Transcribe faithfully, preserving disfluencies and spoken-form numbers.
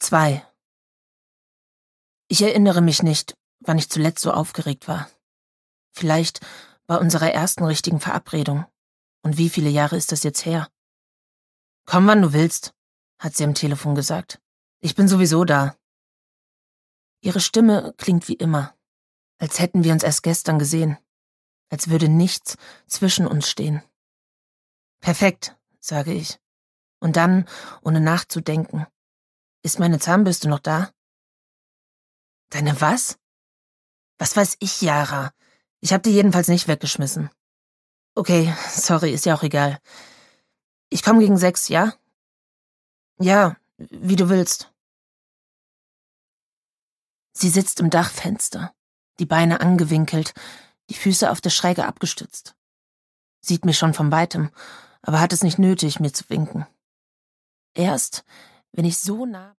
Zwei. Ich erinnere mich nicht, wann ich zuletzt so aufgeregt war. Vielleicht bei unserer ersten richtigen Verabredung. Und wie viele Jahre ist das jetzt her? Komm, wann du willst, hat sie am Telefon gesagt. Ich bin sowieso da. Ihre Stimme klingt wie immer, als hätten wir uns erst gestern gesehen, als würde nichts zwischen uns stehen. Perfekt, sage ich. Und dann, ohne nachzudenken, ist meine Zahnbürste noch da? Deine was? Was weiß ich, Yara? Ich hab die jedenfalls nicht weggeschmissen. Okay, sorry, ist ja auch egal. Ich komme gegen sechs, ja? Ja, wie du willst. Sie sitzt im Dachfenster, die Beine angewinkelt, die Füße auf der Schräge abgestützt. Sieht mich schon von weitem, aber hat es nicht nötig, mir zu winken. Erst, wenn ich so nah...